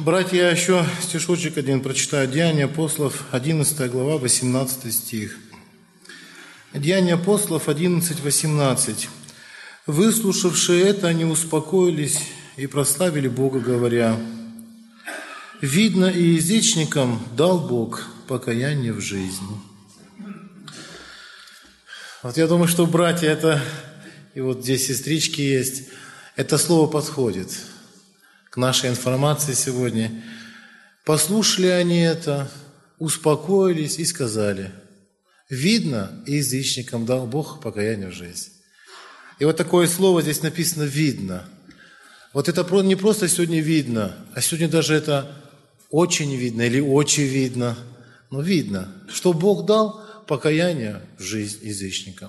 Братья, я еще стишочек один прочитаю. Деяния апостолов, 11 глава, 18 стих. Деяния апостолов 11:18. «Выслушавшие это, они успокоились и прославили Бога, говоря: видно, и язычникам дал Бог покаяние в жизни». Вот я думаю, что, братья, это, и вот здесь сестрички есть, это слово подходит к нашей информации сегодня. Послушали они это, успокоились и сказали: видно, и язычникам дал Бог покаяние в жизнь. И вот такое слово здесь написано «видно». Вот это не просто сегодня видно, а сегодня даже это очень видно или очень видно. Но видно, что Бог дал покаяние в жизнь язычникам.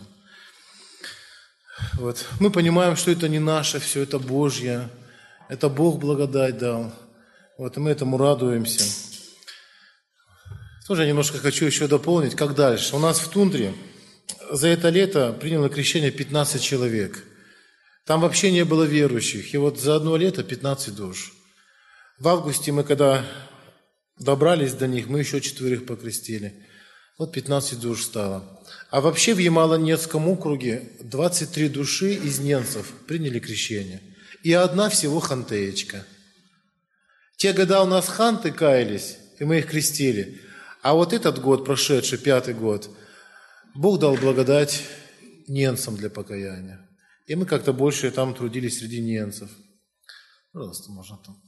Вот. Мы понимаем, что это не наше, все это Божье. Это Бог благодать дал. Вот, и мы этому радуемся. Тоже я немножко хочу еще дополнить, как дальше. У нас в Тундре за это лето приняло крещение 15 человек. Там вообще не было верующих. И вот за одно лето 15 душ. В августе мы, когда добрались до них, мы еще 4 покрестили. Вот 15 душ стало. А вообще в Ямало-Ненецком округе 23 души из ненцев приняли крещение. И одна всего хантеечка. Те года у нас ханты каялись, и мы их крестили. А вот этот год, прошедший, 5-й год, Бог дал благодать ненцам для покаяния. И мы как-то больше там трудились среди ненцев. Пожалуйста, можно там.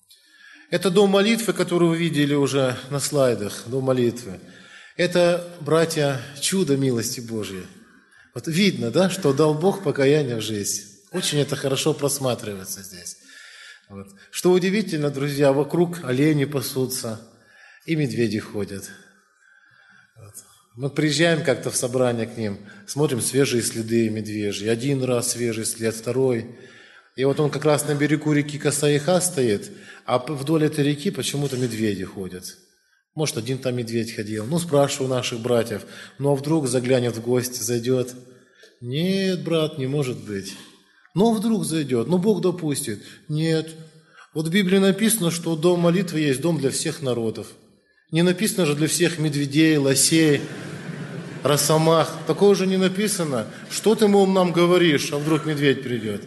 Это дом молитвы, который вы видели уже на слайдах, дом молитвы. Это, братья, чудо милости Божьей. Вот видно, да, что дал Бог покаяние в жизнь. Очень это хорошо просматривается здесь. Вот. Что удивительно, друзья, вокруг олени пасутся и медведи ходят. Вот. Мы приезжаем как-то в собрание к ним, смотрим свежие следы медвежьи. Один раз свежий след, второй. И вот он как раз на берегу реки Косаиха стоит, а вдоль этой реки почему-то медведи ходят. Может, один там медведь ходил. Ну, спрашиваю наших братьев, ну, а вдруг заглянет в гости, зайдет? Нет, брат, не может быть. Ну, а вдруг зайдет? Ну, Бог допустит. Нет. Вот в Библии написано, что дом молитвы есть дом для всех народов. Не написано же для всех медведей, лосей, росомах. Такого же не написано. Что ты, мол, нам говоришь, а вдруг медведь придет?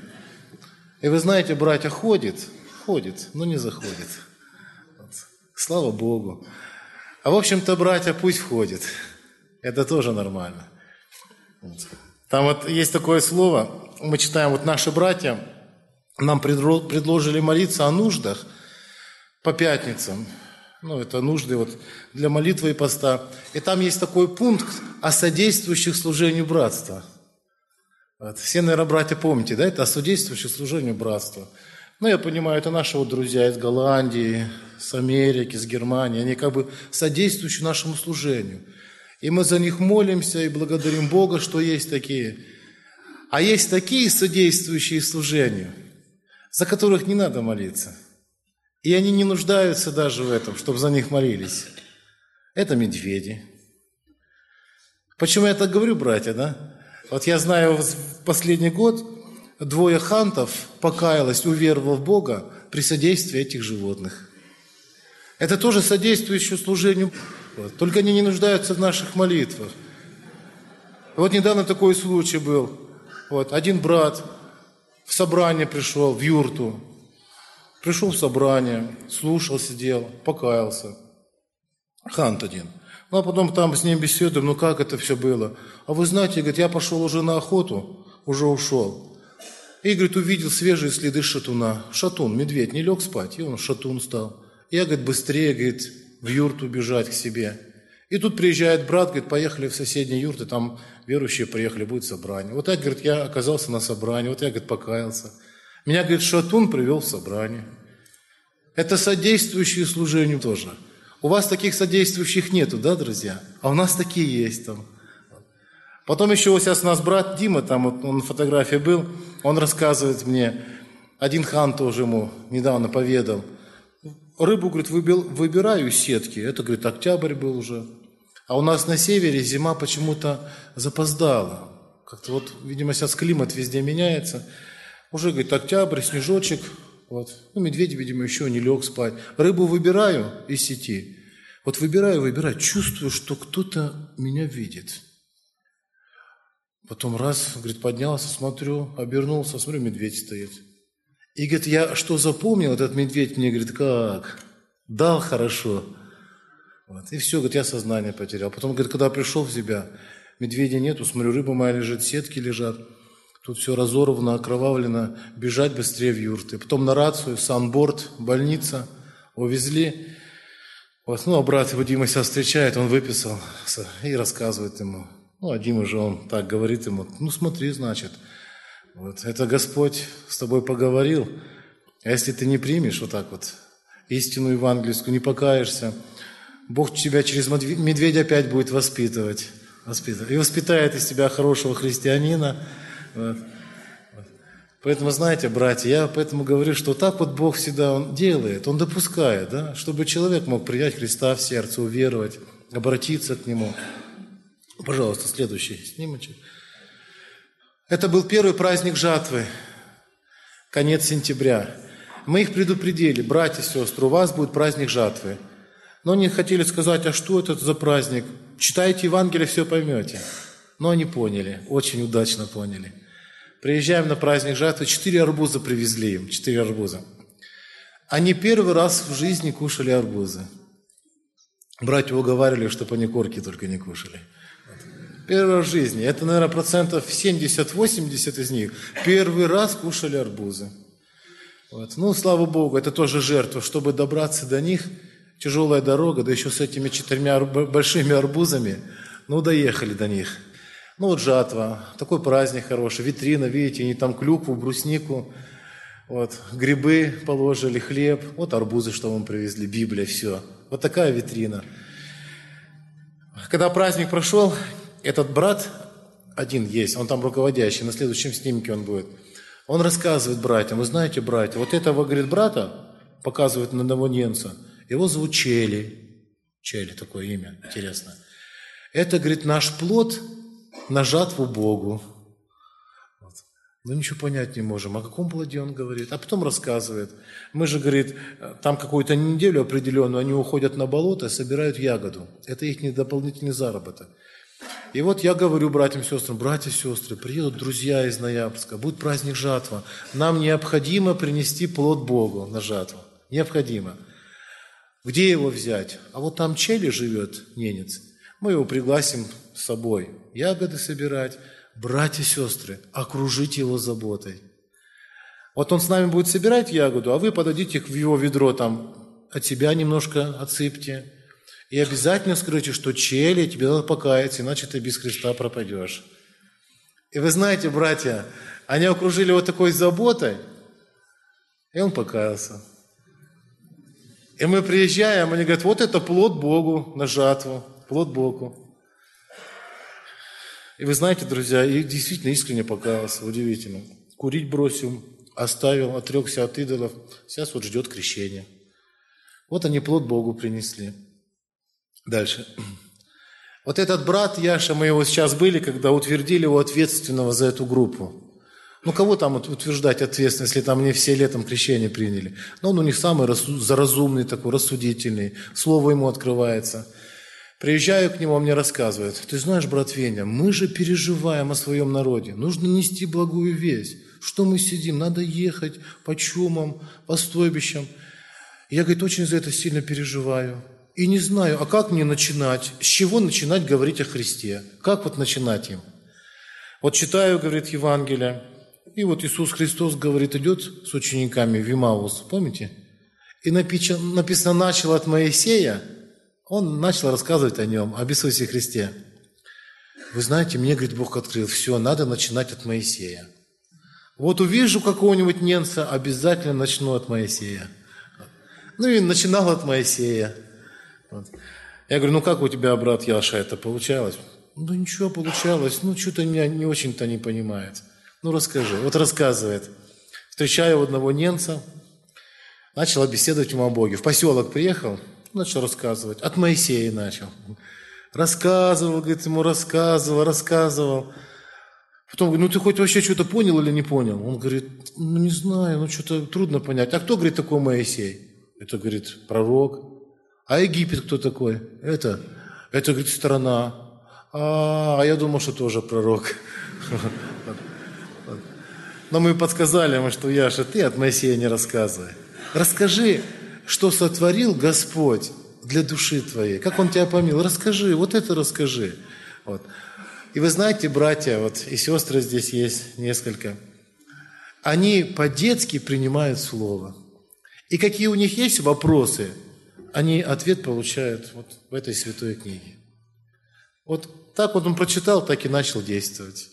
И вы знаете, братья, ходит, но не заходит. Вот. Слава Богу. А в общем-то, братья, пусть входит. Это тоже нормально. Вот. Там вот есть такое слово, мы читаем, вот наши братья нам предложили молиться о нуждах по пятницам. Ну, это нужды вот для молитвы и поста. И там есть такой пункт о содействующих служению братства. Вот. Все, наверное, братья помните, да, это о содействующих служению братства. Ну, я понимаю, это наши вот друзья из Голландии, с Америки, с Германии. Они как бы содействующие нашему служению. И мы за них молимся и благодарим Бога, что есть такие. А есть такие содействующие служению, за которых не надо молиться. И они не нуждаются даже в этом, чтобы за них молились. Это медведи. Почему я так говорю, братья, да? Вот я знаю, в последний год 2 хантов покаялось, уверовало в Бога при содействии этих животных. Это тоже содействующее служению. Вот. Только они не нуждаются в наших молитвах. Вот недавно такой случай был. Вот. Один брат в собрание пришел, в юрту. Пришел в собрание, слушал, сидел, покаялся. Хант один. Ну, а потом там с ним беседуем, ну как это все было? А вы знаете, говорит, я пошел уже на охоту, уже ушел. И, говорит, увидел свежие следы шатуна. Шатун, медведь, не лег спать, и он шатун стал. Я, говорит, быстрее, говорит, в юрту бежать к себе. И тут приезжает брат, говорит, поехали в соседние юрты, там верующие приехали, будет собрание. Вот так, говорит, я оказался на собрании, вот я, говорит, покаялся. Меня, говорит, шатун привел в собрание. Это содействующие служению тоже. У вас таких содействующих нету, да, друзья? А у нас такие есть там. Потом еще вот сейчас у нас брат Дима, там вот он на фотографии был, он рассказывает мне, один хан тоже ему недавно поведал. Рыбу, говорит, выбираю из сетки. Это, говорит, октябрь был уже. А у нас на севере зима почему-то запоздала. Как-то вот, видимо, сейчас климат везде меняется. Уже, говорит, октябрь, снежочек. Вот. Ну, медведь, видимо, еще не лег спать. Рыбу выбираю из сети. Вот выбираю, чувствую, что кто-то меня видит. Потом раз, говорит, поднялся, смотрю, обернулся, смотрю, медведь стоит. И, говорит, я что запомнил, этот медведь мне, говорит, как? Дал хорошо. Вот. И все, говорит, я сознание потерял. Потом, говорит, когда пришел в себя, медведя нету, смотрю, рыба моя лежит, сетки лежат. Тут все разорвано, окровавлено, бежать быстрее в юрты. Потом на рацию, санборд, больница, увезли. Вот. Ну, а брат его Дима себя встречает, он выписал и рассказывает ему. Ну, а Дима же, он так говорит ему, ну, смотри, значит, вот, это Господь с тобой поговорил, а если ты не примешь вот так вот истину евангельскую, не покаешься, Бог тебя через медведя опять будет воспитывать. И воспитает из тебя хорошего христианина. Вот. Поэтому, знаете, братья, я поэтому говорю, что так вот Бог всегда Он делает, Он допускает, да, чтобы человек мог принять Христа в сердце, уверовать, обратиться к Нему. Пожалуйста, следующий снимочек. Это был первый праздник жатвы, конец сентября. Мы их предупредили, братья и сестры, у вас будет праздник жатвы. Но они хотели сказать, а что это за праздник? Читайте Евангелие, все поймете. Но они поняли, очень удачно поняли. Приезжаем на праздник жатвы, 4 арбуза привезли им, 4 арбуза. Они первый раз в жизни кушали арбузы. Братья уговаривали, чтобы они корки только не кушали. Первый раз в жизни. Это, наверное, 70-80% из них первый раз кушали арбузы. Вот. Ну, слава Богу, это тоже жертва. Чтобы добраться до них, тяжелая дорога, да еще с этими 4 большими арбузами, ну, доехали до них. Ну, вот жатва, такой праздник хороший, витрина, видите, они там клюкву, бруснику, вот, грибы положили, хлеб, вот арбузы, что вам привезли, Библия, все. Вот такая витрина. Когда праздник прошел, этот брат, один есть, он там руководящий, на следующем снимке он будет. Он рассказывает братьям, вы знаете, братья, вот этого, говорит, брата, показывает на одного немца, его зовут Чели. Чели, такое имя, интересно. Это, говорит, наш плод на жатву Богу. Вот. Ну, ничего понять не можем. О каком плоде он говорит? А потом рассказывает. Мы же, говорит, там какую-то неделю определенную, они уходят на болото и собирают ягоду. Это их дополнительный заработок. И вот я говорю братьям и сестрам, братья и сестры, приедут друзья из Ноябрьска, будет праздник жатва. Нам необходимо принести плод Богу на жатву. Необходимо. Где его взять? А вот там Чели живет, ненец. Мы его пригласим с собой. Ягоды собирать. Братья и сестры, окружите его заботой. Вот он с нами будет собирать ягоду, а вы подадите в его ведро, там, от себя немножко отсыпьте. И обязательно скажите, что Чели, тебе надо покаяться, иначе ты без Христа пропадешь. И вы знаете, братья, они окружили его такой заботой, и он покаялся. И мы приезжаем, они говорят, вот это плод Богу на жатву, плод Богу. И вы знаете, друзья, и действительно искренне покаялся, удивительно. Курить бросил, оставил, отрекся от идолов, сейчас вот ждет крещения. Вот они плод Богу принесли. Дальше. Вот этот брат Яша, мы его сейчас были, когда утвердили его ответственного за эту группу. Ну, кого там утверждать ответственно, если там не все летом крещение приняли? Но он у них самый разумный такой, рассудительный, слово ему открывается. Приезжаю к нему, он мне рассказывает, ты знаешь, брат Веня, мы же переживаем о своем народе, нужно нести благую весть. Что мы сидим, надо ехать по чумам, по стойбищам. Я, говорит, очень за это сильно переживаю. И не знаю, а как мне начинать, с чего начинать говорить о Христе? Как вот начинать им? Вот читаю, говорит, Евангелие, и вот Иисус Христос, говорит, идет с учениками в Имаус, помните? И написано, начал от Моисея, он начал рассказывать о нем, об Иисусе Христе. Вы знаете, мне, говорит, Бог открыл, все, надо начинать от Моисея. Вот увижу какого-нибудь немца, обязательно начну от Моисея. Ну и начинал от Моисея. Вот. Я говорю, ну как у тебя, брат Яша, это получалось? Ну ничего получалось, ну что-то меня не очень-то не понимает. Ну расскажи. Вот рассказывает. Встречаю одного немца, начал беседовать ему о Боге. В поселок приехал, начал рассказывать. От Моисея начал. Рассказывал, говорит, ему рассказывал. Потом говорю, ну ты хоть вообще что-то понял или не понял? Он говорит, ну не знаю, ну что-то трудно понять. А кто, говорит, такой Моисей? Это, говорит, пророк. А Египет кто такой? Это, говорит, страна. А я думал, что тоже пророк. Но мы подсказали ему, что Яша, ты от Моисея не рассказывай. Расскажи, что сотворил Господь для души твоей. Как Он тебя помиловал. Расскажи, вот это расскажи. Вот. И вы знаете, братья, вот и сестры здесь есть несколько, они по-детски принимают Слово. И какие у них есть вопросы, они ответ получают вот в этой святой книге. Вот так вот он прочитал, так и начал действовать.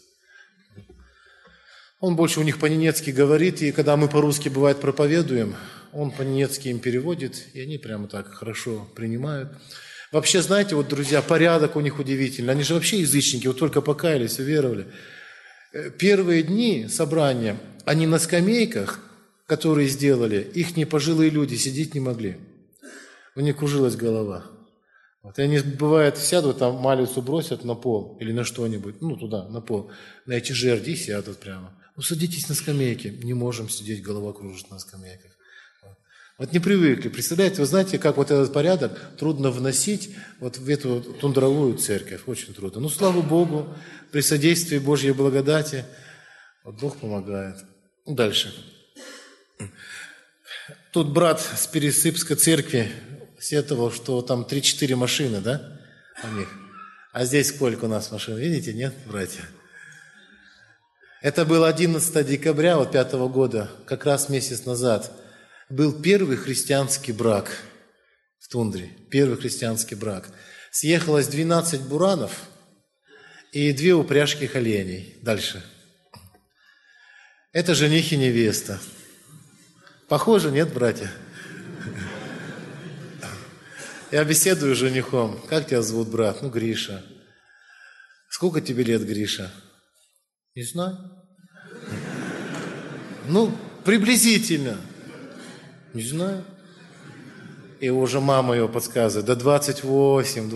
Он больше у них по-ненецки говорит, и когда мы по-русски, бывает, проповедуем, он по-ненецки им переводит, и они прямо так хорошо принимают. Вообще, знаете, вот, друзья, порядок у них удивительный. Они же вообще язычники, вот только покаялись, уверовали. Первые дни собрания, они на скамейках, которые сделали, их пожилые люди сидеть не могли. У них кружилась голова. Вот, и они, бывает, сядут, там малицу бросят на пол или на что-нибудь, ну, туда, на пол, на эти жерди сядут прямо. Ну, садитесь на скамейке. Не можем сидеть, голова кружит на скамейках. Вот не привыкли. Представляете, вы знаете, как вот этот порядок трудно вносить вот в эту тундровую церковь. Очень трудно. Ну, слава Богу, при содействии Божьей благодати вот Бог помогает. Дальше. Тут брат с Пересыпской церкви сетовал, что там 3-4 машины, да, у них. А здесь сколько у нас машин? Видите, нет, братья? Это было 11 декабря вот 5 года, как раз месяц назад. Был первый христианский брак в тундре. Первый христианский брак. Съехалось 12 буранов и 2 упряжки оленей. Дальше. Это жених и невеста. Похоже, нет, братья? Я беседую с женихом. Как тебя зовут, брат? Ну, Гриша. Сколько тебе лет, Гриша? Не знаю. Ну, приблизительно. Не знаю. И уже мама его подсказывает. Да 28.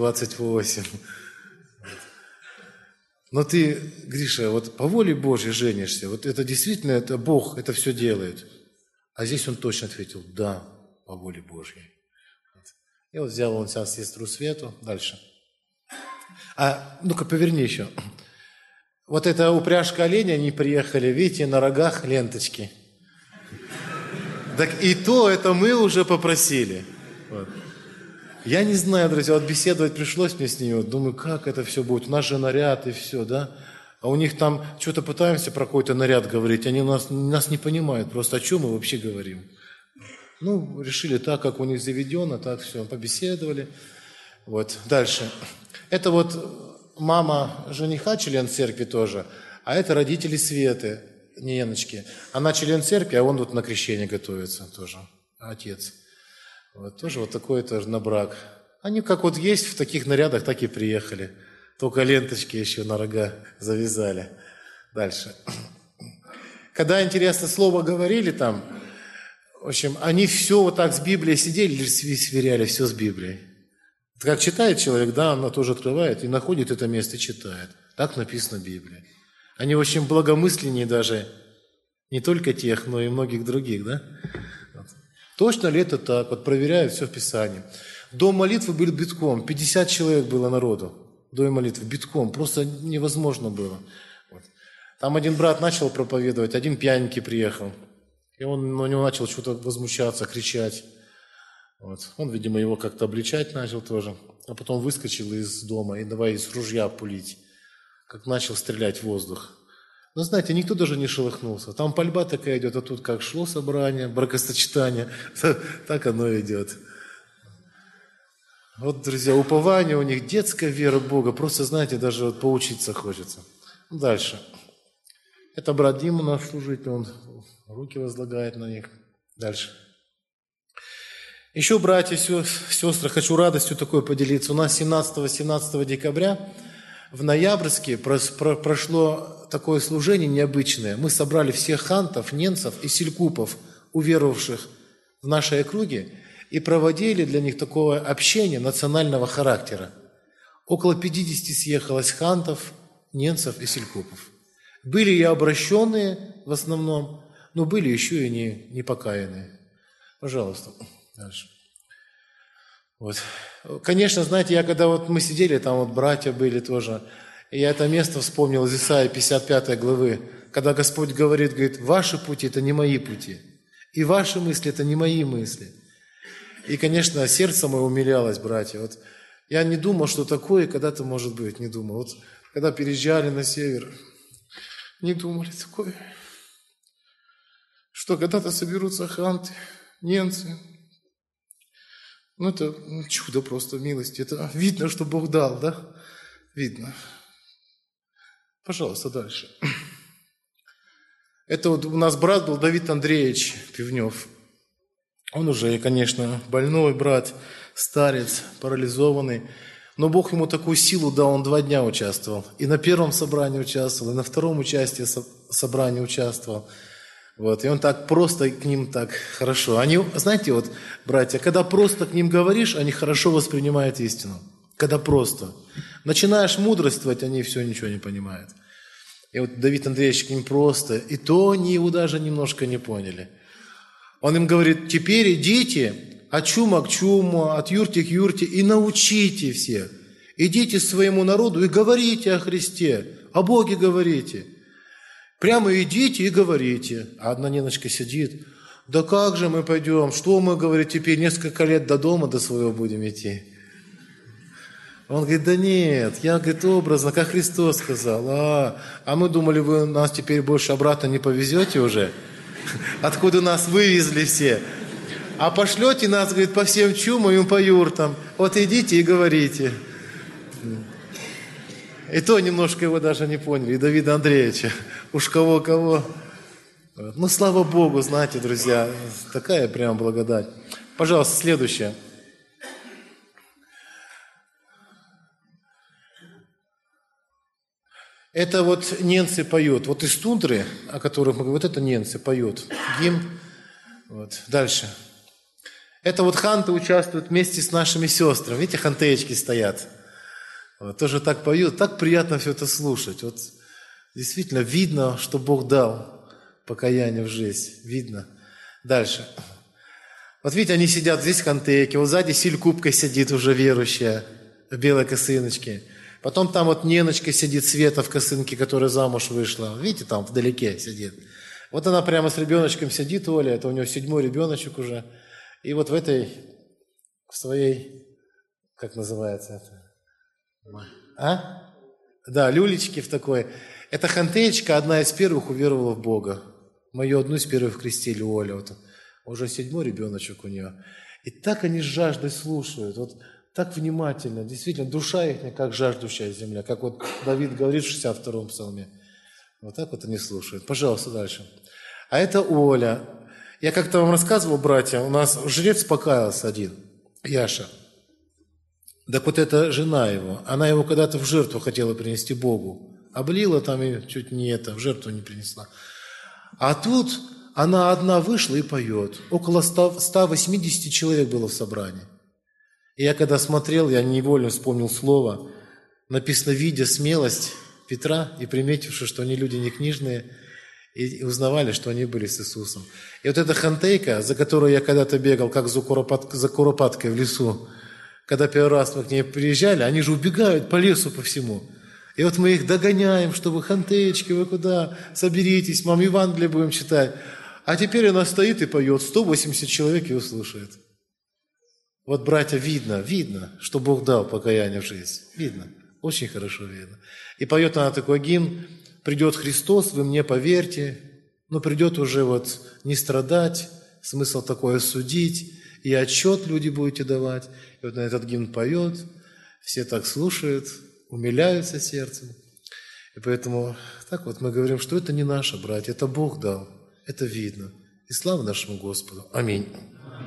Но ты, Гриша, вот по воле Божьей женишься. Вот это действительно, это Бог это все делает. А здесь он точно ответил, да, по воле Божьей. И вот взял он сейчас сестру Свету. Дальше. А ну-ка, поверни еще. Вот эта упряжка оленя, они приехали, видите, на рогах ленточки. Так и то это мы уже попросили. Вот. Я не знаю, друзья, вот беседовать пришлось мне с ними. Вот, думаю, как это все будет? У нас же наряд и все, да? А у них там что-то пытаемся про какой-то наряд говорить. Они нас не понимают просто, о чем мы вообще говорим. Ну, решили так, как у них заведено, так все, побеседовали. Вот, дальше. Это вот мама жениха, член церкви тоже, а это родители Светы, Неночки. Она член церкви, а он вот на крещение готовится тоже, отец. Вот, тоже вот такой тоже на брак. Они как вот есть в таких нарядах, так и приехали. Только ленточки еще на рога завязали. Дальше. Когда, интересно, слово говорили там, в общем, они все вот так с Библией сидели, сверяли все с Библией. Как читает человек, да, она тоже открывает и находит это место и читает. Так написано в Библии. Они очень благомысленнее даже не только тех, но и многих других, да? Вот. Точно ли это так? Вот проверяют все в Писании. Дом молитвы был битком, 50 человек было народу. Дом молитвы битком, просто невозможно было. Вот. Там один брат начал проповедовать, один пьяненький приехал. И он на него начал что-то возмущаться, кричать. Вот. Он, видимо, его как-то обличать начал тоже. А потом выскочил из дома и давай из ружья пулить. Как начал стрелять в воздух. Но знаете, никто даже не шелохнулся. Там пальба такая идет, а тут как шло собрание, бракосочетание, так оно идет. Вот, друзья, упование у них, детская вера в Бога. Просто, знаете, даже вот поучиться хочется. Дальше. Это брат Дима наш служитель, он руки возлагает на них. Дальше. Еще, братья, сестры, хочу радостью такой поделиться. У нас 17-18 декабря в Ноябрьске прошло такое служение необычное. Мы собрали всех хантов, ненцев и селькупов, уверовавших в нашей округе, и проводили для них такое общение национального характера. Около 50 съехалось хантов, ненцев и селькупов. Были и обращенные в основном, но были еще и непокаянные. Пожалуйста, дальше. Вот. Конечно, знаете, я когда вот мы сидели, там вот братья были тоже, и я это место вспомнил из Исаии 55 главы, когда Господь говорит, ваши пути – это не мои пути, и ваши мысли – это не мои мысли. И, конечно, сердце мое умилялось, братья. Вот я не думал, что такое когда-то может быть, не думал. Вот когда переезжали на север, не думали такое, что когда-то соберутся ханты, немцы. Ну, это чудо просто милости. Это видно, что Бог дал, да? Видно. Пожалуйста, дальше. Это вот у нас брат был Давид Андреевич Пивнев. Он уже, конечно, больной брат, старец, парализованный. Но Бог ему такую силу дал, он 2 дня участвовал. И на первом собрании участвовал, и на втором участии собрании участвовал. Вот, и он так просто к ним так хорошо. Они, знаете, вот, братья, когда просто к ним говоришь, они хорошо воспринимают истину. Когда просто. Начинаешь мудрствовать, они все ничего не понимают. И вот Давид Андреевич к ним просто, и то они его даже немножко не поняли. Он им говорит, теперь идите от чума к чуму, от юрти к юрте и научите всех. Идите своему народу и говорите о Христе, о Боге говорите. Прямо идите и говорите. А одна Ниночка сидит. Да как же мы пойдем? Что мы, говорит, теперь несколько лет до дома до своего будем идти? Он говорит, да нет, я, говорит, образно, как Христос сказал. А мы думали, вы нас теперь больше обратно не повезете уже? Откуда нас вывезли все? А пошлете нас, говорит, по всем чумам и по юртам. Вот идите и говорите. И то немножко его даже не поняли, и Давида Андреевича. Уж кого-кого. Ну, слава Богу, знаете, друзья, такая прям благодать. Пожалуйста, следующее. Это вот ненцы поют. Вот из тундры, о которых мы говорим, вот это ненцы поют. Гимн. Вот. Дальше. Это вот ханты участвуют вместе с нашими сестрами. Видите, хантеечки стоят. Вот. Тоже так поют. Так приятно все это слушать. Вот действительно видно, что Бог дал покаяние в жизнь. Видно. Дальше. Вот видите, они сидят, здесь хантейки. Вот сзади Силькупка сидит уже верующая в белой косыночке. Потом там вот Неночка сидит, Света в косынке, которая замуж вышла. Видите, там вдалеке сидит. Вот она прямо с ребеночком сидит, Оля, это у нее 7-й ребеночек уже. И вот в этой, в своей, как называется это? Да, люлечки в такой. Эта хантеечка одна из первых уверовала в Бога. Мы ее одну из первых крестили, Оля. Вот, уже 7-й ребеночек у нее. И так они с жаждой слушают. Вот так внимательно, действительно, душа их как жаждущая земля, как вот Давид говорит в 62-м псалме. Вот так вот они слушают. Пожалуйста, дальше. А это Оля. Я как-то вам рассказывал, братья, у нас жрец покаялся один, Яша. Так вот эта жена его, она его когда-то в жертву хотела принести Богу. Облила там и чуть не это, в жертву не принесла. А тут она одна вышла и поет. Около 180 человек было в собрании. И я когда смотрел, я невольно вспомнил слово, написано, видя смелость Петра и приметивши, что они люди не книжные, и узнавали, что они были с Иисусом. И вот эта хантейка, за которую я когда-то бегал, как за куропаткой в лесу, когда первый раз мы к ней приезжали, они же убегают по лесу по всему. И вот мы их догоняем, чтобы хантеечки, вы куда, соберитесь, мам, Евангелие будем читать. А теперь она стоит и поет, 180 человек ее слушает. Вот, братья, видно, что Бог дал покаяние в жизнь. Видно, очень хорошо видно. И поет она такой гимн, придет Христос, вы мне поверьте, но придет уже вот не страдать, смысл такой судить, и отчет люди будете давать. И вот на этот гимн поет, все так слушают, умиляются сердцем. И поэтому так вот мы говорим, что это не наше, братья, это Бог дал, это видно. И слава нашему Господу. Аминь.